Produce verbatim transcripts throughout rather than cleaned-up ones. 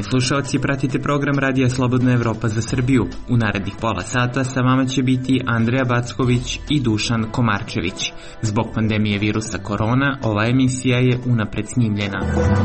Poštovani slušalci, pratite program Radija Slobodna Evropa za Srbiju. U narednih pola sata sa vama će biti Andreja Backović i Dušan Komarčević. Zbog pandemije virusa korona, ova emisija je unapred snimljena.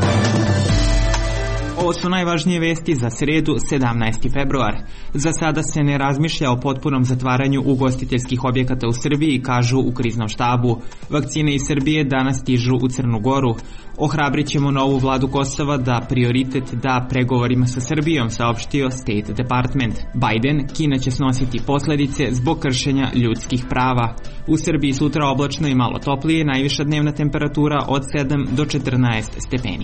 Ovo su najvažnije vesti za sredu, sedamnaesti februar. Za sada se ne razmišlja o potpunom zatvaranju ugostiteljskih objekata u Srbiji, kažu u kriznom štabu. Vakcine iz Srbije danas stižu u Crnu Goru. Ohrabrit ćemo novu vladu Kosova da prioritet da pregovorima sa Srbijom, saopštio State Department. Biden, Kina će snositi posledice zbog kršenja ljudskih prava. U Srbiji sutra oblačno i malo toplije, najviša dnevna temperatura od sedam do četrnaest stepeni.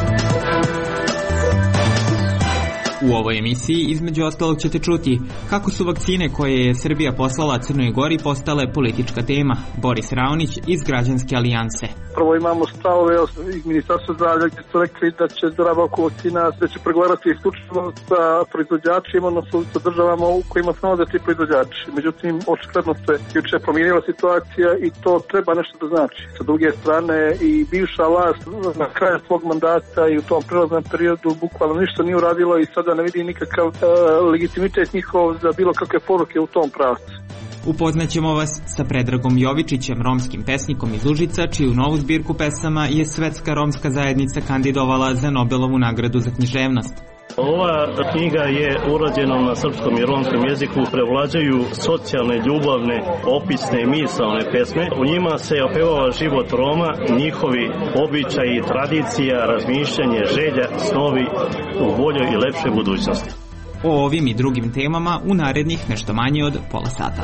U ovoj emisiji između ostalog ćete čuti kako su vakcine koje je Srbija poslala Crnoj Gori postale politička tema. Boris Raonić iz Građanske alijanse. Prvo imamo stavove iz Ministarstva zdravlja gdje su rekli da će zdrava oko vakcina, da će pregovarati isključivo sa proizvođačima, odnosno sa državama u kojima su nalaze ti proizvođači. Međutim, očigledno se juče promijenila situacija i to treba nešto da znači. Sa druge strane i bivša vlast na kraju svog mandata i u tom prelaznom periodu bukvalno ništa nije uradilo i sada ne vidi nikakav uh, legitimitet njihov za bilo kakve poruke u tom pravcu. Upoznaćemo vas sa Predragom Jovičićem, romskim pesnikom iz Užica, čiju novu zbirku pesama je Svetska romska zajednica kandidovala za Nobelovu nagradu za književnost. Ova knjiga je urađena na srpskom i romskom jeziku, prevlađuju socijalne, ljubavne, opisne i misaone pesme. U njima se opevava život Roma, njihovi običaji, tradicija, razmišljanje, želja, snovi u boljoj i lepšoj budućnosti. O ovim i drugim temama u narednih nešto manje od pola sata.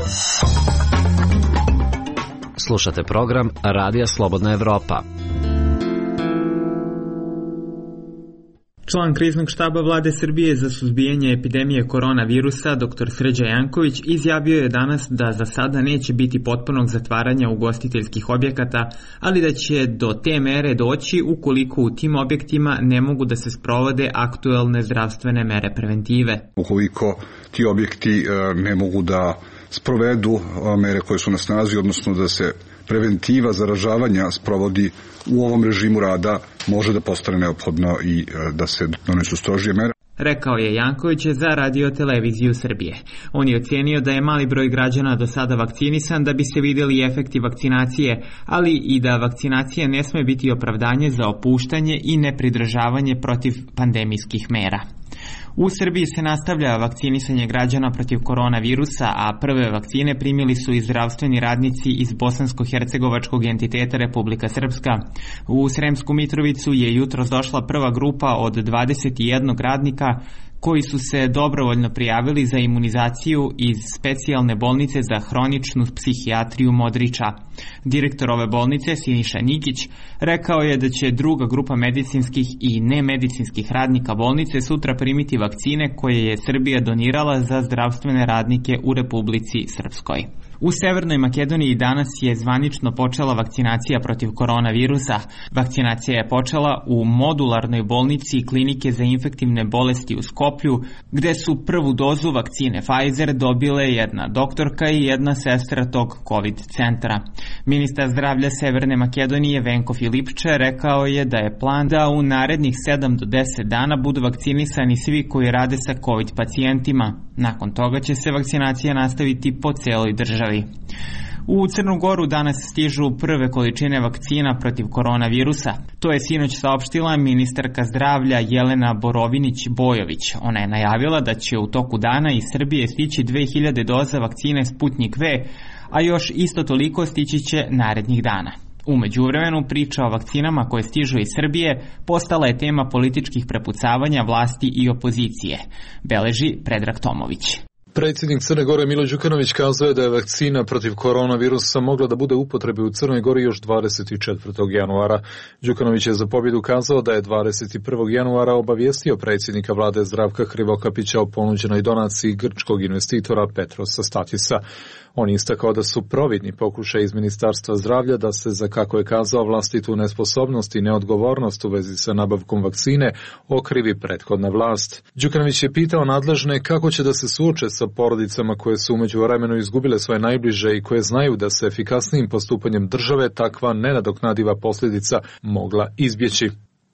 Slušate program Radija Slobodna Evropa. Član kriznog štaba vlade Srbije za suzbijanje epidemije koronavirusa, dr Srđa Janković, izjavio je danas da za sada neće biti potpunog zatvaranja ugostiteljskih objekata, ali da će do te mere doći ukoliko u tim objektima ne mogu da se sprovode aktuelne zdravstvene mere preventive. Ukoliko ti objekti ne mogu da sprovedu mere koje su na snazi, odnosno da se preventiva zaražavanja sprovodi u ovom režimu rada, može da postane neophodno i da se donesu strožije mere. Rekao je Janković za Radio Televiziju Srbije. On je ocenio da je mali broj građana do sada vakcinisan da bi se vidjeli efekti vakcinacije, ali i da vakcinacija ne sme biti opravdanje za opuštanje i nepridržavanje protiv pandemijskih mera. U Srbiji se nastavlja vakcinisanje građana protiv koronavirusa, a prve vakcine primili su i zdravstveni radnici iz bosansko-hercegovačkog entiteta Republika Srpska. U Sremsku Mitrovicu je jutros došla prva grupa od dvadeset jedan radnika koji su se dobrovoljno prijavili za imunizaciju iz specijalne bolnice za hroničnu psihijatriju Modriča. Direktor ove bolnice, Siniša Nikić, rekao je da će druga grupa medicinskih i nemedicinskih radnika bolnice sutra primiti vakcine koje je Srbija donirala za zdravstvene radnike u Republici Srpskoj. U Severnoj Makedoniji danas je zvanično počela vakcinacija protiv koronavirusa. Vakcinacija je počela u modularnoj bolnici klinike za infektivne bolesti u Skoplju, gde su prvu dozu vakcine Pfizer dobile jedna doktorka i jedna sestra tog COVID centra. Ministar zdravlja Severne Makedonije Venko Filipče rekao je da je plan da u narednih sedam do deset dana budu vakcinisani svi koji rade sa COVID pacijentima. Nakon toga će se vakcinacija nastaviti po celoj državi. U Crnu Goru danas stižu prve količine vakcina protiv koronavirusa. To je sinoć saopštila ministarka zdravlja Jelena Borovinić-Bojović. Ona je najavila da će u toku dana iz Srbije stići dve hiljade doza vakcine Sputnik V, a još isto toliko stići će narednih dana. U međuvremenu priča o vakcinama koje stižu iz Srbije postala je tema političkih prepucavanja vlasti i opozicije, beleži Predrag Tomović. Predsjednik Crne Gore Milo Đukanović kazao je da je vakcina protiv koronavirusa mogla da bude u upotrebi u Crnoj Gori još dvadeset četvrtog januara. Đukanović je za pobjedu kazao da je dvadeset prvog januara obavijestio predsjednika vlade Zdravka Hrivokapića o ponuđenoj donaciji grčkog investitora Petrosa Statisa. On je istakao da su providni pokušaj iz Ministarstva zdravlja da se, za kako je kazao, vlastitu nesposobnost i neodgovornost u vezi sa nabavkom vakcine okrivi prethodna vlast. Đukanović je pitao nadležne kako će da se suoče sa porodicama koje su umeđu vremenu izgubile svoje najbliže i koje znaju da se efikasnijim postupanjem države takva nenadoknadiva posljedica mogla izbjeći.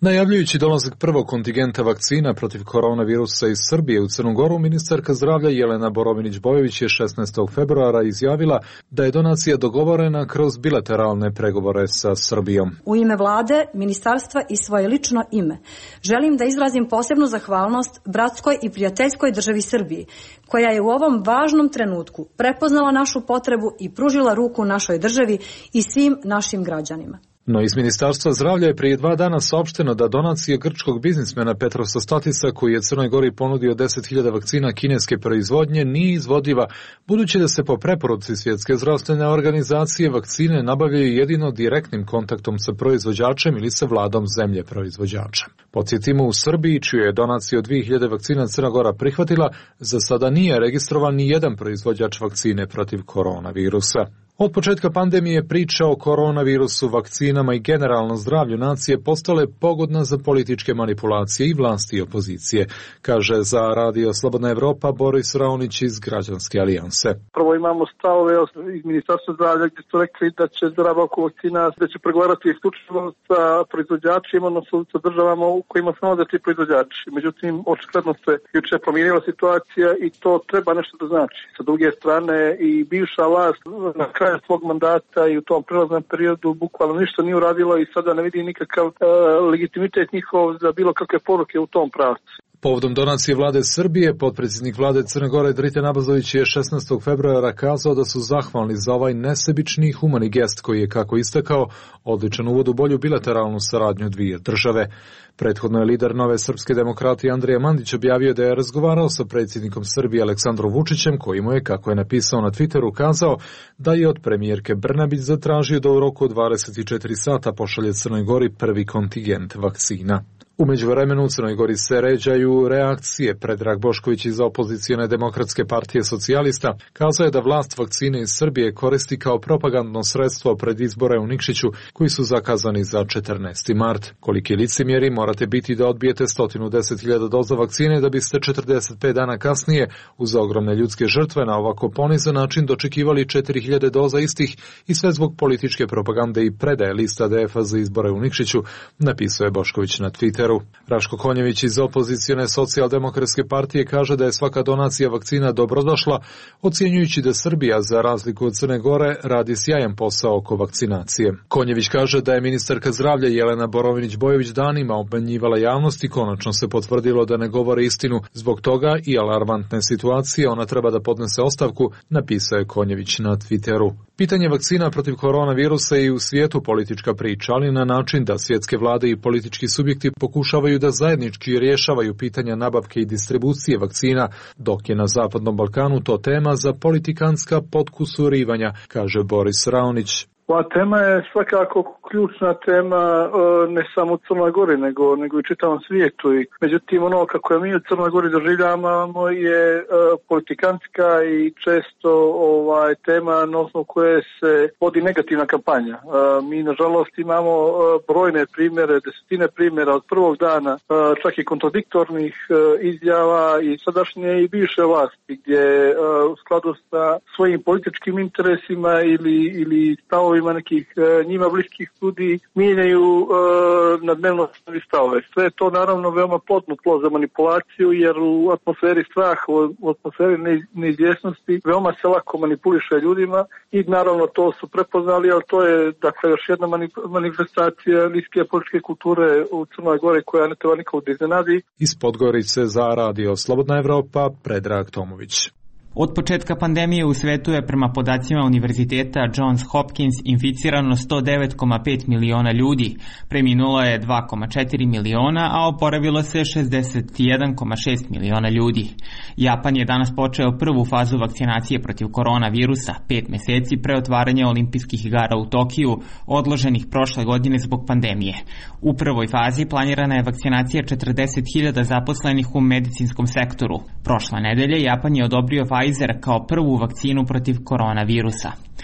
Najavljujući dolazak prvog kontingenta vakcina protiv koronavirusa iz Srbije u Crnu Goru, ministarka zdravlja Jelena Borovinić-Bojović je šesnaestog februara izjavila da je donacija dogovorena kroz bilateralne pregovore sa Srbijom. U ime vlade, ministarstva i svoje lično ime želim da izrazim posebnu zahvalnost bratskoj i prijateljskoj državi Srbiji, koja je u ovom važnom trenutku prepoznala našu potrebu i pružila ruku našoj državi i svim našim građanima. No iz Ministarstva zdravlja je prije dva dana saopšteno da donacija grčkog biznismena Petrosa Statisa, koji je Crnoj Gori ponudio deset hiljada vakcina kineske proizvodnje, nije izvodiva, budući da se po preporuci Svjetske zdravstvene organizacije vakcine nabavljaju jedino direktnim kontaktom sa proizvođačem ili sa vladom zemlje proizvođača. Podsjetimo, u Srbiji, čiju je donaciju od dvije hiljade vakcina Crna Gora prihvatila, za sada nije registrovan ni jedan proizvođač vakcine protiv koronavirusa. Od početka pandemije priča o koronavirusu, vakcinama i generalno zdravlju nacije postale pogodna za političke manipulacije i vlasti i opozicije, kaže za Radio Slobodna Evropa Boris Raonić iz Građanske alijanse. Prvo imamo stavove iz Ministarstva zdravlja gdje su rekli da će zdrava oko vakcina, da će pregovarati isključivo sa proizvođačima, odnosno sa državama u kojima se nalaze ti proizvođači. Međutim, očigledno se juče promijenila situacija i to treba nešto da znači. Sa druge strane i bivša vlast na kraju svog mandata i u tom prelaznom periodu bukvalno ništa nije uradilo i sada ne vidi nikakav e, legitimitet njihov za bilo kakve poruke u tom pravcu. Povodom donacije vlade Srbije, potpredsjednik vlade Crne Gore Drite Nabazović je šesnaestog februara kazao da su zahvalni za ovaj nesebični i humani gest koji je, kako istakao, odličan uvod u bolju bilateralnu saradnju dvije države. Prethodno je lider Nove srpske demokratije Andrija Mandić objavio da je razgovarao sa predsjednikom Srbije Aleksandrom Vučićem, koji mu je, kako je napisao na Twitteru, kazao da je od premijerke Brnabić zatražio da u roku od dvadeset četiri sata pošalje Crnoj Gori prvi kontingent vakcina. U međuvremenu u Crnoj Gori se ređaju reakcije. Predrag Bošković iz opozicione demokratske partije socijalista kazao je da vlast vakcine iz Srbije koristi kao propagandno sredstvo pred izbore u Nikšiću koji su zakazani za četrnaesti mart. Koliki licemjeri morate biti da odbijete sto deset hiljada doza vakcine da biste četrdeset pet dana kasnije uz ogromne ljudske žrtve na ovako ponizan način dočekivali četiri hiljade doza istih i sve zbog političke propagande i predaje lista D F A za izbore u Nikšiću, napisao je Bošković na Twitteru. Raško Konjević iz opozicione socijaldemokratske partije kaže da je svaka donacija vakcina dobrodošla, ocjenjujući da Srbija, za razliku od Crne Gore, radi sjajan posao oko vakcinacije. Konjević kaže da je ministarka zdravlja Jelena Borovinić-Bojović danima obmanjivala javnost i konačno se potvrdilo da ne govore istinu. Zbog toga i alarmantne situacije ona treba da podnese ostavku, napisao je Konjević na Twitteru. Pitanje vakcina protiv koronavirusa je i u svijetu politička priča, ali na način da svjetske vlade i politički subjekti pokušavaju da zajednički rješavaju pitanja nabavke i distribucije vakcina, dok je na Zapadnom Balkanu to tema za politikanska potkusurivanja, kaže Boris Raonić. Ova tema je svakako ključna tema ne samo u Crnoj Gori, nego, nego i čitavom svijetu. I, međutim, ono kako je mi u Crnoj Gori doživljavamo je uh, politikanska i često ovaj tema na osnovu koje se vodi negativna kampanja. Uh, mi, nažalost, imamo uh, brojne primjere, desetine primjera od prvog dana, uh, čak i kontradiktornih uh, izjava i sadašnje i bivše vlasti, gdje uh, u skladu sa svojim političkim interesima ili, ili stavovima nekih e, njima bliskih ljudi mijenjaju e, na dnevno stavove. Sve je to naravno veoma plodno tlo za manipulaciju, jer u atmosferi straha, u atmosferi neizvjesnosti veoma se lako manipuliše ljudima i naravno to su prepoznali, ali to je dakle još jedna manifestacija niske političke kulture u Crnoj Gori koja ne treba nikog da iznenadi. Iz Podgorice za Radio Slobodna Evropa, Predrag Tomović. Od početka pandemije u svetu je prema podacima univerziteta Johns Hopkins inficirano sto devet zarez pet miliona ljudi, preminulo je dva zarez četiri miliona, a oporavilo se šezdeset jedan zarez šest miliona ljudi. Japan je danas počeo prvu fazu vakcinacije protiv koronavirusa, pet meseci pre otvaranja olimpijskih igara u Tokiju, odloženih prošle godine zbog pandemije. U prvoj fazi planirana je vakcinacija četrdeset hiljada zaposlenih u medicinskom sektoru. Prošle nedelje Japan je odobrio Pfizer kao prvu vakcinu protiv koronavirusa.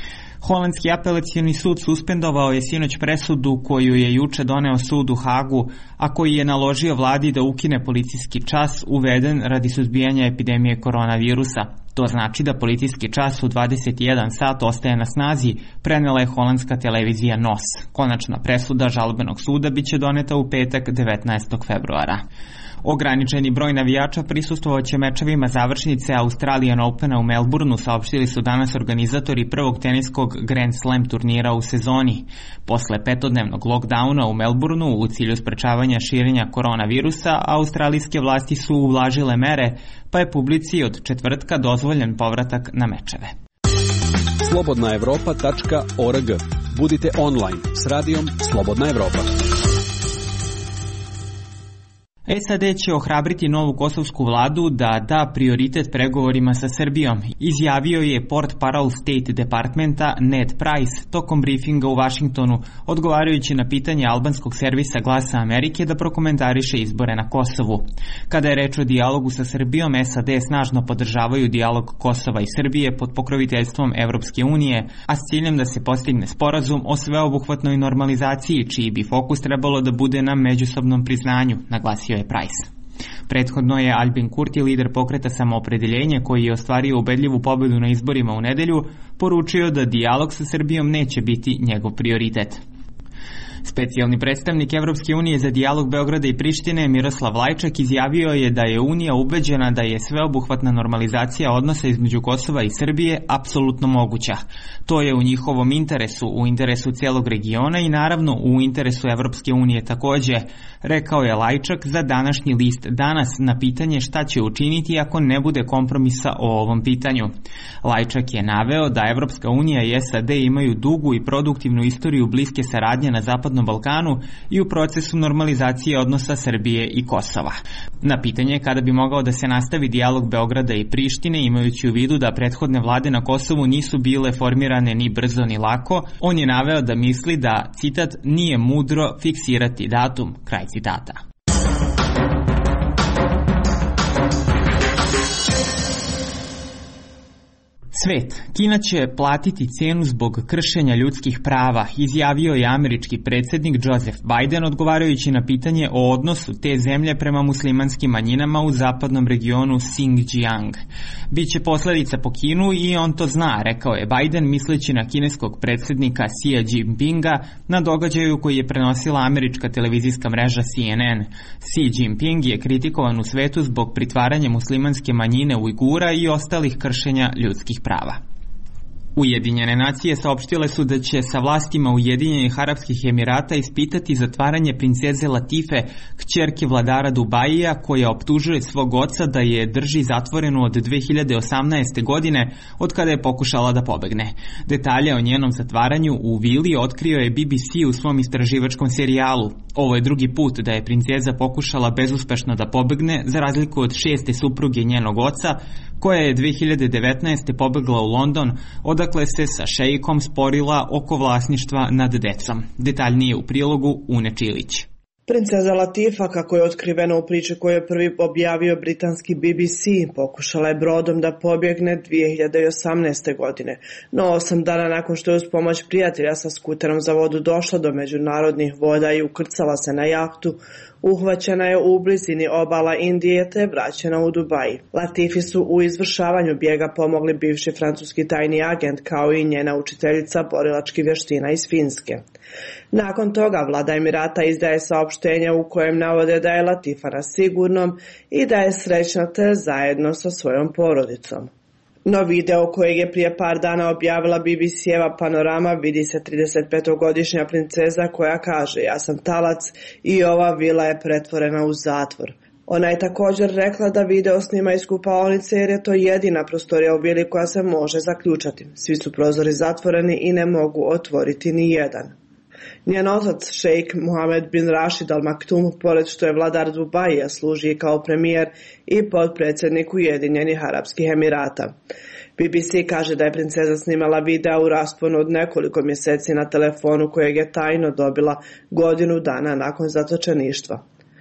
Holandski apelacioni sud suspendovao je sinoć presudu koju je juče doneo sud u Hagu, a koji je naložio vladi da ukine policijski čas uveden radi suzbijanja epidemije koronavirusa. To znači da policijski čas u dvadeset jedan sat ostaje na snazi, prenela je holandska televizija N O S. Konačna presuda žalbenog suda biće doneta u petak devetnaestog februara. Ograničeni broj navijača prisustvovaće mečevima završnice Australian Opena u Melbourneu, saopštili su danas organizatori prvog teniskog Grand Slam turnira u sezoni. Posle petodnevnog lockdowna u Melbourneu u cilju sprečavanja širenja koronavirusa, australijske vlasti su ublažile mere, pa je publici od četvrtka dozvoljen povratak na mečeve. slobodna evropa tačka org. Budite online s radijom Slobodna Evropa. S A D će ohrabriti novu kosovsku vladu da da prioritet pregovorima sa Srbijom, izjavio je Portparol State Departmenta Ned Price tokom briefinga u Vašingtonu, odgovarajući na pitanje albanskog servisa Glasa Amerike da prokomentariše izbore na Kosovu. Kada je reč o dijalogu sa Srbijom, S A D snažno podržavaju dijalog Kosova i Srbije pod pokroviteljstvom Evropske unije, a s ciljem da se postigne sporazum o sveobuhvatnoj normalizaciji, čiji bi fokus trebalo da bude na međusobnom priznanju, naglasio je Price. Prethodno je Albin Kurti, lider pokreta Samoopredeljenje, koji je ostvario ubedljivu pobedu na izborima u nedelju, poručio da dijalog sa Srbijom neće biti njegov prioritet. Specijalni predstavnik Evropske unije za dijalog Beograda i Prištine Miroslav Lajčak izjavio je da je Unija ubeđena da je sveobuhvatna normalizacija odnosa između Kosova i Srbije apsolutno moguća. To je u njihovom interesu, u interesu cijelog regiona i naravno u interesu Evropske unije takođe, rekao je Lajčak za današnji list Danas na pitanje šta će učiniti ako ne bude kompromisa o ovom pitanju. Lajčak je naveo da Evropska unija i S A D imaju dugu i produktivnu istoriju bliske saradnje na Zapadnom Balkanu i u procesu normalizacije odnosa Srbije i Kosova. Na pitanje kada bi mogao da se nastavi dijalog Beograda i Prištine, imajući u vidu da prethodne vlade na Kosovu nisu bile formirane ni brzo ni lako, on je naveo da misli da, citat, nije mudro fiksirati datum, kraj citata. Svet. Kina će platiti cenu zbog kršenja ljudskih prava, izjavio je američki predsjednik Joseph Biden odgovarajući na pitanje o odnosu te zemlje prema muslimanskim manjinama u zapadnom regionu Xinjiang. Biće posljedica po Kinu i on to zna, rekao je Biden misleći na kineskog predsjednika Xi Jinpinga na događaju koji je prenosila američka televizijska mreža C N N. Xi Jinping je kritikovan u svetu zbog pritvaranja muslimanske manjine Ujgura i ostalih kršenja ljudskih prava. Ujedinjene nacije saopštile su da će sa vlastima Ujedinjenih Arapskih Emirata ispitati zatvaranje princeze Latife, kćerke vladara Dubaija, koja optužuje svog oca da je drži zatvorenu od dve hiljade osamnaeste. godine, od kada je pokušala da pobegne. Detalje o njenom zatvaranju u vili otkrio je B B C u svom istraživačkom serijalu. Ovo je drugi put da je princeza pokušala bezuspešno da pobegne, za razliku od šeste supruge njenog oca, koja je dve hiljade devetnaeste. pobegla u London, odakle se sa šeikom sporila oko vlasništva nad decom. Detaljnije u prilogu Une Čilić. Princeza Latifa, kako je otkriveno u priči koju je prvi objavio britanski B B C, pokušala je brodom da pobjegne dve hiljade osamnaeste. godine, no osam dana nakon što je uz pomoć prijatelja sa skuterom za vodu došla do međunarodnih voda i ukrcala se na jahtu, uhvaćena je u blizini obala Indije te vraćena u Dubai. Latifi su u izvršavanju bijega pomogli bivši francuski tajni agent kao i njena učiteljica borilačkih vještina iz Finske. Nakon toga vlada Emirata izdaje saopštenje u kojem navode da je Latifa na sigurnom i da je srećna te zajedno sa svojom porodicom. No video kojeg je prije par dana objavila B B C-eva Panorama vidi se tridesetpetogodišnja princeza koja kaže ja sam talac i ova vila je pretvorena u zatvor. Ona je također rekla da video snima iz kupaonice jer je to jedina prostorija u vili koja se može zaključati. Svi su prozori zatvoreni i ne mogu otvoriti ni jedan. Njen otac, šejk Mohamed bin Rashid Al Maktoum, pored što je vladar Dubaija, služi kao premijer i potpredsjednik Ujedinjenih Arapskih Emirata. B B C kaže da je princeza snimala videa u rasponu od nekoliko mjeseci na telefonu kojeg je tajno dobila godinu dana nakon zatočeništva.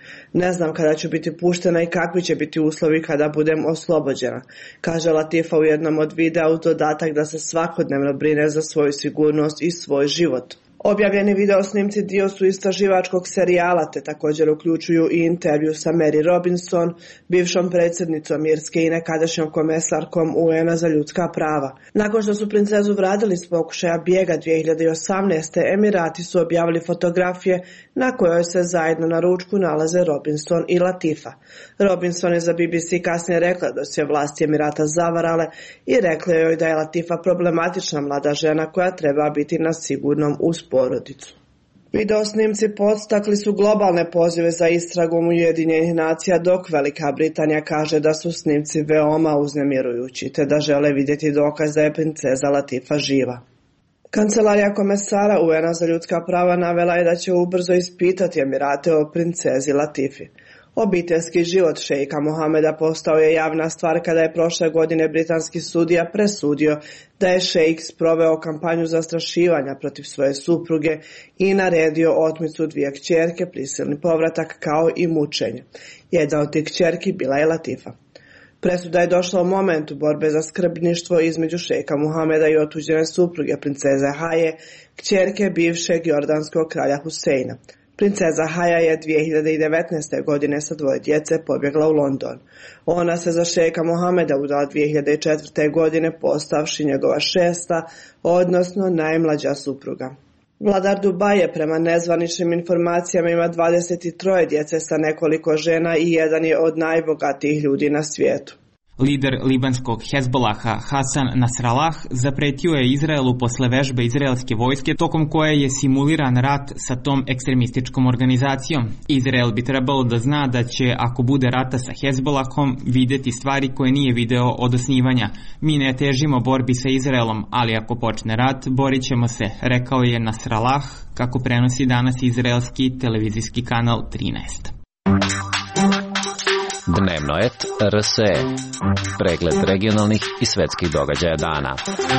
Ne znam kada ću biti puštena i kakvi će biti uslovi kada budem oslobođena, kaže Latifa u jednom od videa uz dodatak da se svakodnevno brine za svoju sigurnost i svoj život. Objavljeni video snimci dio su istraživačkog serijala, te također uključuju i intervju sa Mary Robinson, bivšom predsjednicom Irske i nekadašnjom komesarkom U N-a za ljudska prava. Nakon što su princezu vratili s pokušaja bijega dvije hiljade osamnaeste. Emirati su objavili fotografije na kojoj se zajedno na ručku nalaze Robinson i Latifa. Robinson je za B B C kasnije rekla da su je vlasti Emirata zavarale i rekla joj da je Latifa problematična mlada žena koja treba biti na sigurnom uz porodicu. Video snimci podstakli su globalne pozive za istragom Ujedinjenih nacija, dok Velika Britanija kaže da su snimci veoma uznemirujući te da žele vidjeti dokaz da je princeza Latifa živa. Kancelarija komesara U N-a za ljudska prava navela je da će ubrzo ispitati Emirate o princezi Latifi. Obiteljski život šejka Mohameda postao je javna stvar kada je prošle godine britanski sudija presudio da je šejk sproveo kampanju zastrašivanja protiv svoje supruge i naredio otmicu dvije kćerke, prisilni povratak kao i mučenje. Jedna od tih kćerki bila je Latifa. Presuda je došla u momentu borbe za skrbništvo između šejka Mohameda i otuđene supruge princeze Haje, kćerke bivšeg jordanskog kralja Huseina. Princeza Haja je dvije hiljade devetnaeste. godine sa dvoje djece pobjegla u London. Ona se za šejka Mohameda udala dvije hiljade četvrte. godine postavši njegova šesta, odnosno najmlađa supruga. Vladar Dubaja prema nezvaničnim informacijama ima dvadeset tri djece sa nekoliko žena i jedan je od najbogatijih ljudi na svijetu. Lider libanskog Hezbolaha Hasan Nasrallah zapretio je Izraelu posle vežbe izraelske vojske tokom koje je simuliran rat sa tom ekstremističkom organizacijom. Izrael bi trebalo da zna da će, ako bude rata sa Hezbolahom, videti stvari koje nije video od osnivanja. Mi ne težimo borbi sa Izraelom, ali ako počne rat, borit ćemo se, rekao je Nasrallah, kako prenosi danas izraelski televizijski kanal trinaest. Dnevnoet R S E. Pregled regionalnih i svetskih događaja dana.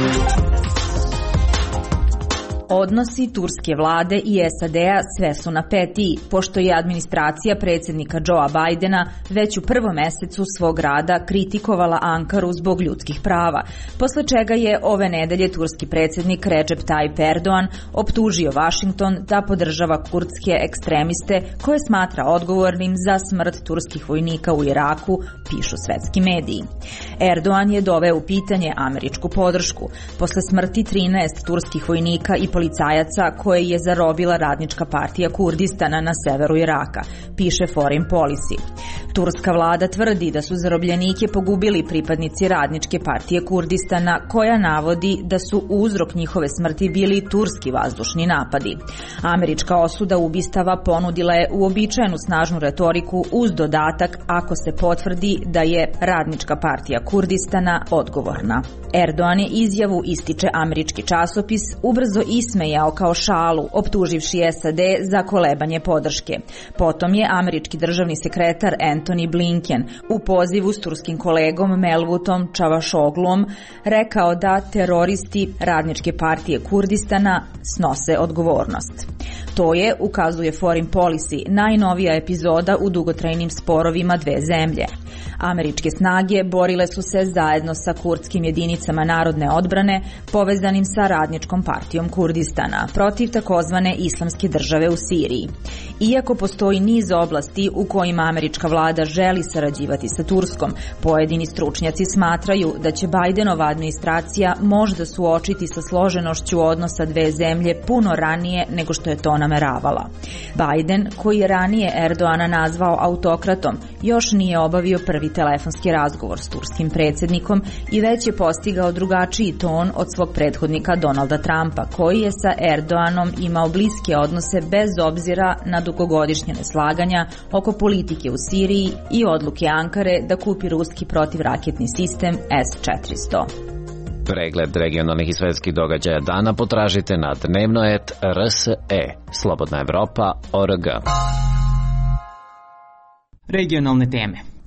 Odnosi turske vlade i S A D-a sve su napetiji, pošto je administracija predsjednika Joea Bidena već u prvom mesecu svog rada kritikovala Ankaru zbog ljudskih prava, posle čega je ove nedelje turski predsjednik Recep Tayyip Erdogan optužio Vašington da podržava kurdske ekstremiste koje smatra odgovornim za smrt turskih vojnika u Iraku, pišu svetski mediji. Erdogan je doveo u pitanje američku podršku posle smrti trinaest turskih vojnika i policajaca koje je zarobila Radnička partija Kurdistana na severu Iraka, piše Foreign Policy. Turska vlada tvrdi da su zarobljenike pogubili pripadnici Radničke partije Kurdistana, koja navodi da su uzrok njihove smrti bili turski vazdušni napadi. Američka osuda ubistava ponudila je uobičajenu snažnu retoriku uz dodatak ako se potvrdi da je Radnička partija Kurdistana odgovorna. Erdogan je izjavu, ističe američki časopis, ubrzo ismejao kao šalu, optuživši S A D za kolebanje podrške. Potom je američki državni sekretar Antony Blinken u pozivu s turskim kolegom Mevlutom Čavašoglom rekao da teroristi Radničke partije Kurdistana snose odgovornost. To je, ukazuje Foreign Policy, najnovija epizoda u dugotrajnim sporovima dve zemlje. Američke snage borile su se zajedno sa kurdskim jedinicama narodne odbrane povezanim sa Radničkom partijom Kurdistana protiv takozvane islamske države u Siriji. Iako postoji niz oblasti u kojima američka vlada želi sarađivati sa Turskom, pojedini stručnjaci smatraju da će Bidenova administracija možda suočiti sa složenošću odnosa dve zemlje puno ranije nego što je to nameravala. Biden, koji je ranije Erdoana nazvao autokratom, još nije obavio prvi telefonski razgovor s turskim predsjednikom i već je postigao drugačiji ton od svog prethodnika Donalda Trumpa, koji je sa Erdoanom imao bliske odnose bez obzira na dugogodišnje neslaganja oko politike u Siriji i odluke Ankare da kupi ruski protivraketni sistem S četiristo. Pregled regionalnih i svetskih događaja dana potražite na dnevnoet R S E. Slobodna Evropa, O R G. Regionalne teme.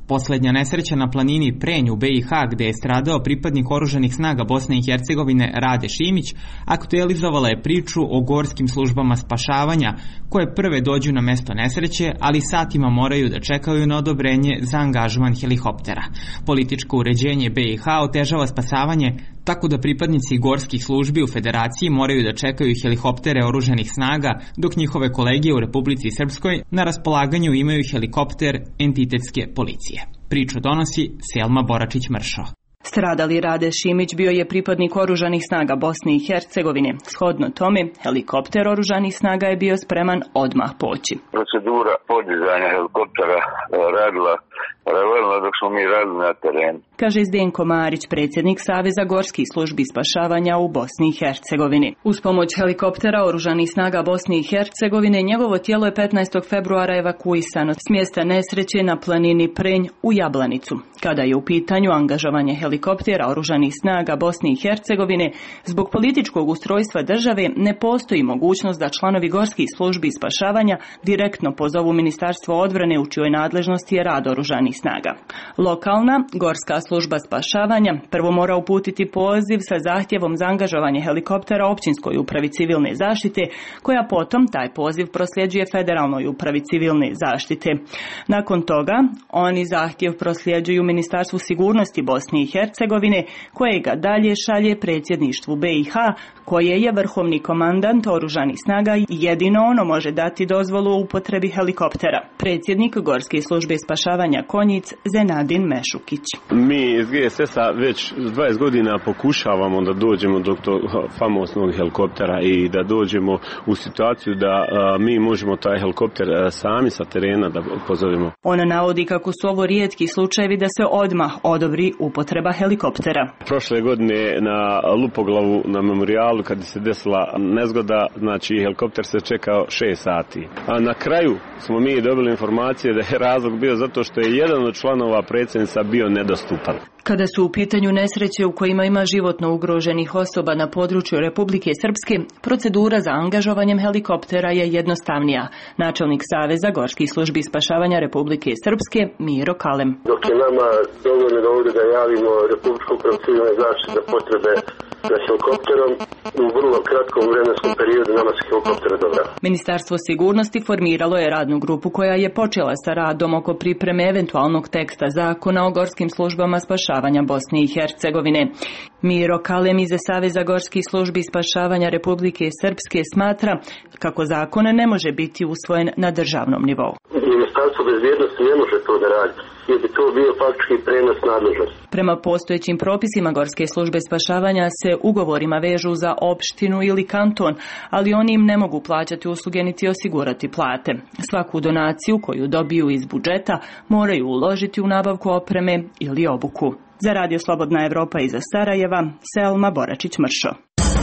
Poslednja nesreća na planini Prenj u B i H, gde je stradao pripadnik oružanih snaga Bosne i Hercegovine Rade Šimić, aktualizovala je priču o gorskim službama spašavanja, koje prve dođu na mesto nesreće, ali satima moraju da čekaju na odobrenje za angažman helikoptera. Političko uređenje B i H otežava spasavanje, tako da pripadnici gorskih službi u Federaciji moraju da čekaju helikoptere oružanih snaga, dok njihove kolege u Republici Srpskoj na raspolaganju imaju helikopter entitetske policije. Priču donosi Selma Boračić-Mršo. Stradali Rade Šimić bio je pripadnik oružanih snaga Bosne i Hercegovine. Shodno tome, helikopter oružanih snaga je bio spreman odmah poći. Procedura podizanja helikoptera radila paralelno dok smo mi radili na terenu. Kaže Zdenko Marić, predsjednik Saveza gorskih službi spašavanja u Bosni i Hercegovini. Uz pomoć helikoptera oružanih snaga Bosne i Hercegovine, njegovo tijelo je petnaestog februara evakuisano s mjesta nesreće na planini Prenj u Jablanicu. Kada je u pitanju angažovanje helikoptera oružanih snaga Bosne i Hercegovine, zbog političkog ustrojstva države ne postoji mogućnost da članovi gorskih službi spašavanja direktno pozovu Ministarstvo odbrane u čijoj nadležnosti je rad oružanih snaga. Lokalna gorska služba spašavanja prvo mora uputiti poziv sa zahtjevom za angažovanje helikoptera općinskoj upravi civilne zaštite, koja potom taj poziv prosljeđuje Federalnoj upravi civilne zaštite. Nakon toga oni zahtjev prosljeđuju Ministarstvu sigurnosti Bosne i Hercegovine, koje ga dalje šalje predsjedništvu B i H, koje je vrhovni komandant oružanih snaga i jedino ono može dati dozvolu o upotrebi helikoptera. Predsjednik Gorske službe spašavanja Konjic Zenadin Mešukić. Mi iz G S S-a već dvadeset godina pokušavamo da dođemo do tog famoznog helikoptera i da dođemo u situaciju da a, mi možemo taj helikopter a, sami sa terena da pozovemo. Ona navodi kako su ovo rijetki slučajevi da se odmah odobri upotreba helikoptera. Prošle godine na Lupoglavu na memorijalu kad se desila nezgoda, znači helikopter se čekao šest sati. A na kraju smo mi dobili informacije da je razlog bio zato što je jedan od članova predsjednica bio nedostupan. Kada su u pitanju nesreće u kojima ima životno ugroženih osoba na području Republike Srpske, procedura za angažovanjem helikoptera je jednostavnija. Načelnik Saveza gorskih službi spašavanja Republike Srpske Miro Kalem. Dok je nama dovoljno da ovdje da javimo Republičku upravu civilne zaštite za potrebe za helikopterom, u vrlo kratkom vremenskom periodu nama se helikopter odobra. Ministarstvo sigurnosti formiralo je radnu grupu koja je počela sa radom oko pripreme eventualnog teksta zakona o gorskim službama spašavanja Bosne i Hercegovine. Miro Kalem iz Saveza gorskih službi spašavanja Republike Srpske smatra kako zakon ne može biti usvojen na državnom nivou. Ministarstvo bezbjednosti ne može to da radi, jer bi to bio faktički prenos nadležnosti. Prema postojećim propisima Gorske službe spašavanja se ugovorima vežu za opštinu ili kanton, ali oni im ne mogu plaćati usluge niti osigurati plate. Svaku donaciju koju dobiju iz budžeta moraju uložiti u nabavku opreme ili obuku. Za Radio Slobodna Evropa iza Sarajeva, Selma Boračić-Mršo.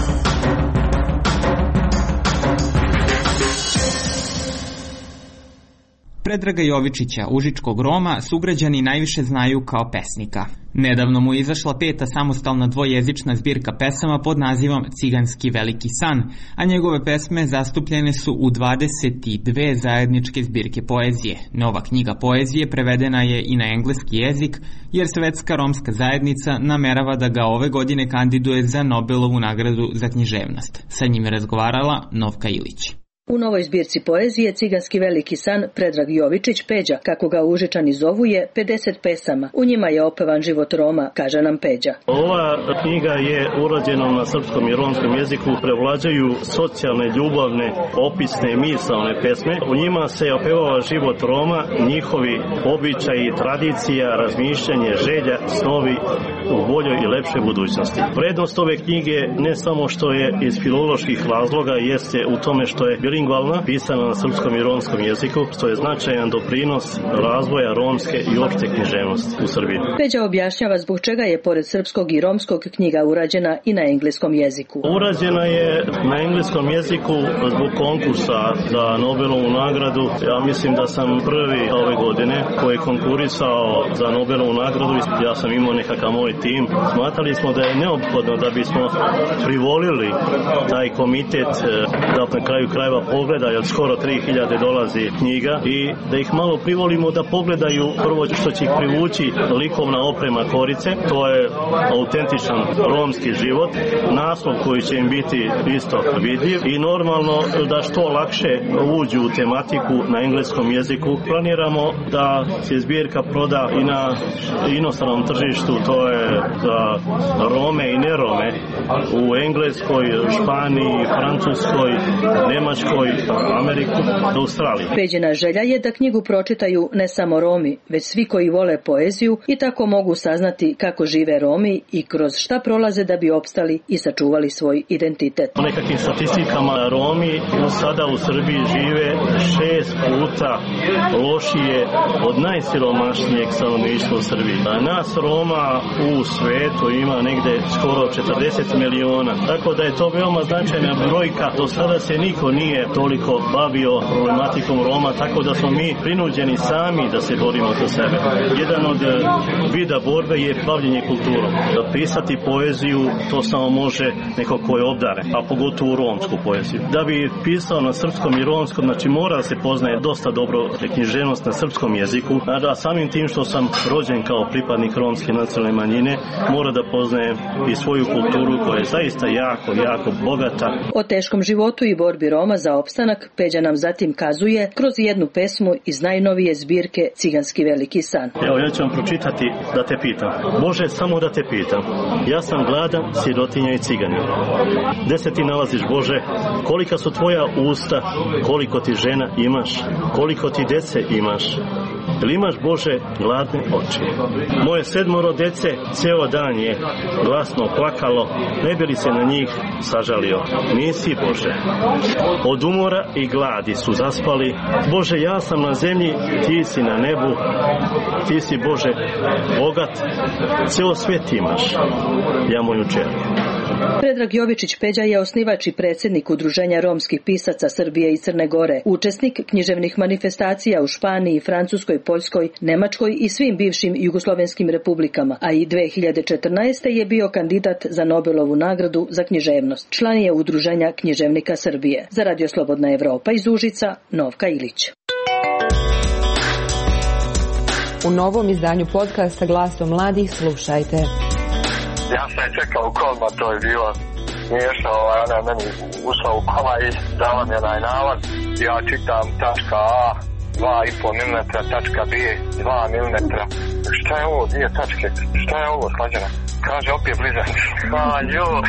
Predraga Jovičića, užičkog Roma, sugrađani najviše znaju kao pesnika. Nedavno mu je izašla peta samostalna dvojezična zbirka pesama pod nazivom Ciganski veliki san, a njegove pesme zastupljene su u dvadeset dve zajedničke zbirke poezije. Nova knjiga poezije prevedena je i na engleski jezik, jer Svetska romska zajednica namerava da ga ove godine kandiduje za Nobelovu nagradu za književnost. Sa njim je razgovarala Novka Ilić. U novoj zbirci poezije Ciganski veliki san Predrag Jovičić Peđa, kako ga Užičani zovu, je pedeset pesama. U njima je opevan život Roma, kaže nam Peđa. Ova knjiga je urađena na srpskom i romskom jeziku, prevlađaju socijalne, ljubavne, opisne, misaone pesme. U njima se opevava život Roma, njihovi običaji, tradicija, razmišljanje, želja, snovi u boljoj i lepšoj budućnosti. Vrednost ove knjige ne samo što je iz filoloških razloga, jeste u tome što je bilingvalna, pisana na srpskom i romskom jeziku, što je značajan doprinos razvoja romske i opšte književnosti u Srbiji. Peđa objašnjava zbog čega je pored srpskog i romskog knjiga urađena i na engleskom jeziku. Urađena je na engleskom jeziku zbog konkursa za Nobelovu nagradu. Ja mislim da sam prvi ove godine koji je konkurisao za Nobelovu nagradu. Ja sam imao nekakav moj tim. Smatrali smo da je neophodno da bismo privolili taj komitet da na kraju krajeva ogledaj od skoro tri hiljade dolazi knjiga i da ih malo privolimo da pogledaju prvo što će ih privući likovna oprema Korice, to je autentičan romski život, naslov koji će im biti isto vidljiv i normalno da što lakše uđu u tematiku na engleskom jeziku. Planiramo da se zbirka proda i na inostranom tržištu, to je za Rome i nerome u Engleskoj, Španiji, Francuskoj, Nemačkoj, Ameriku, Australiji. Peđina želja je da knjigu pročitaju ne samo Romi, već svi koji vole poeziju i tako mogu saznati kako žive Romi i kroz šta prolaze da bi opstali i sačuvali svoj identitet. Po nekakvim statistikama Romi sada u Srbiji žive šest puta lošije od najsiromašnijeg stanovništva u Srbiji. A nas Roma u svetu ima negde skoro četrdeset miliona, tako da je to veoma značajna brojka. Do sada se niko nije toliko bavio problematikom Roma, tako da smo mi prinuđeni sami da se borimo za sebe. Jedan od vida borbe je bavljenje kulturom. Da pisati poeziju, to samo može neko ko je obdaren, a pogotovo romsku poeziju. Da bi pisao na srpskom i romskom, znači mora da se poznaje dosta dobro književnost na srpskom jeziku, a da samim tim što sam rođen kao pripadnik romske nacionalne manjine, mora da poznaje i svoju kulturu koja je zaista jako, jako bogata. O teškom životu i borbi Roma za opstanak Peđa nam zatim kazuje kroz jednu pesmu iz najnovije zbirke Ciganski veliki san. Evo, ja ću vam pročitati da te pitam. Bože, samo da te pitam. Ja sam gladan, sirotinja i ciganin. Gde se ti nalaziš, Bože? Kolika su tvoja usta? Koliko ti žena imaš? Koliko ti dece imaš? Ili imaš, Bože, gladne oči? Moje sedmoro dece ceo dan je glasno plakalo, ne bi li se na njih sažalio? Nisi, Bože. Od umora i gladi su zaspali. Bože, ja sam na zemlji, ti si na nebu. Ti si, Bože, bogat, ceo svet imaš. Ja moju čerku. Predrag Jovičić Peđa je osnivač i predsjednik Udruženja romskih pisaca Srbije i Crne Gore, učesnik književnih manifestacija u Španiji, Francuskoj, Poljskoj, Nemačkoj i svim bivšim jugoslovenskim republikama, a i dve hiljade četrnaeste. je bio kandidat za Nobelovu nagradu za književnost. Član je Udruženja književnika Srbije. Za Radio Slobodna Evropa iz Užica, Novka Ilić. U novom izdanju podcasta Glasom mladih slušajte. Ja sam je čekao u kolima, to je bilo smiješno, ovaj, ona je meni ušla u kola i dala mi onaj nalaz. Ja čitam tačka A, dva i pol milimetra, tačka B, dva milimetra. Šta je ovo, dvije tačke? Šta je ovo, slađana? Kaže, opet blizak. Hvala, joj.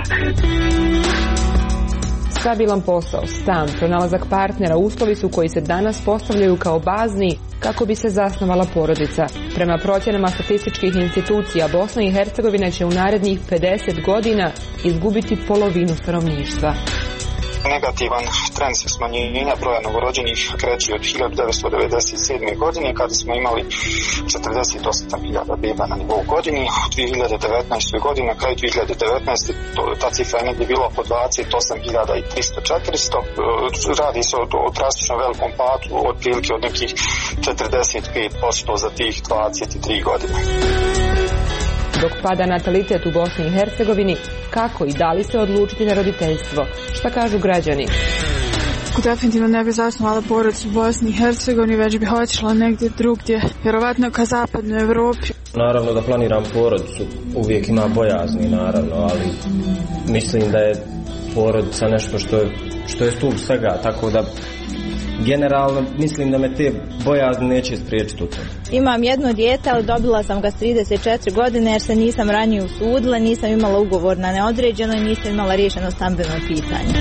Stabilan posao, stan, pronalazak partnera, uslovi su koji se danas postavljaju kao bazni kako bi se zasnovala porodica. Prema procjenama statističkih institucija, Bosna i Hercegovina će u narednih pedeset godina izgubiti polovinu stanovništva. Negativan trend smanjenja broja novorođenih kreće od hiljadu devetsto devedeset sedme. godine kada smo imali četrdeset osam hiljada beba na nivou godini. U dve hiljade devetnaestoj. godine, na kraju dve hiljade devetnaeste. ta cifra je negdje bila po dvadeset osam hiljada tristo do četiristo. Radi se o, o drastično velikom padu, od prilike od nekih četrdeset pet posto za tih dvadeset tri godine. Dok pada natalitet u Bosni i Hercegovini, kako i da li se odlučiti na roditeljstvo? Šta kažu građani? Definitivno ne bih zasnovala porodicu u Bosni i Hercegovini, već bih otišla negdje drugdje, vjerovatno ka zapadnoj Evropi. Naravno da planiram porodicu, uvijek ima bojazni naravno, ali mislim da je porodica nešto što je, što je stup svega, tako da generalno mislim da me te bojazni neće spriječiti u tome. Imam jedno dijete, ali dobila sam ga s trideset četiri godine jer se nisam ranije usudila, nisam imala ugovor na neodređeno i nisam imala riješeno stambeno pitanje.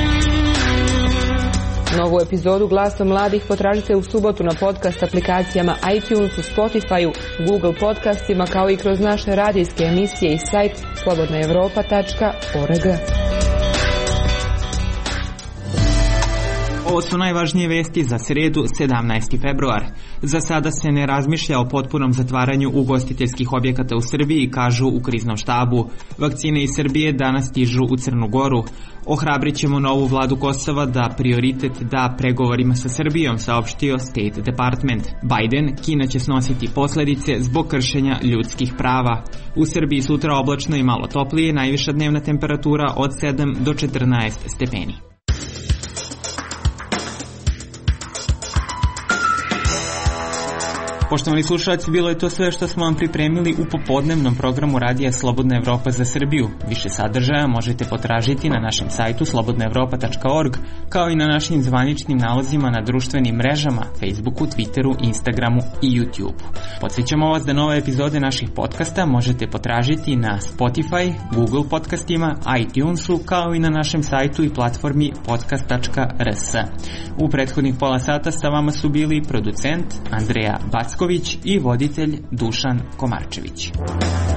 Novu epizodu Glasom mladih potražite u subotu na podcast aplikacijama iTunesu, Spotifyu, Google podcastima kao i kroz naše radijske emisije i sajt slobodna evropa tačka org. Ovo su najvažnije vesti za sredu, sedamnaesti februar. Za sada se ne razmišlja o potpunom zatvaranju ugostiteljskih objekata u Srbiji, kažu u kriznom štabu. Vakcine iz Srbije danas stižu u Crnu Goru. Ohrabrit ćemo novu vladu Kosova da prioritet da pregovorima sa Srbijom, saopštio State Department. Biden, Kina će snositi posljedice zbog kršenja ljudskih prava. U Srbiji sutra oblačno i malo toplije, najviša dnevna temperatura od sedam do četrnaest stepeni. Poštovani slušalci, bilo je to sve što smo vam pripremili u popodnevnom programu Radija Slobodna Evropa za Srbiju. Više sadržaja možete potražiti na našem sajtu slobodna evropa tačka org, kao i na našim zvaničnim nalozima na društvenim mrežama, Facebooku, Twitteru, Instagramu i YouTubeu. Podsjećamo vas da nove epizode naših podcasta možete potražiti na Spotify, Google podcastima, iTunesu, kao i na našem sajtu i platformi podcast tačka r s. U prethodnih pola sata sa vama su bili producent Andreja Backović i voditelj Dušan Komarčević.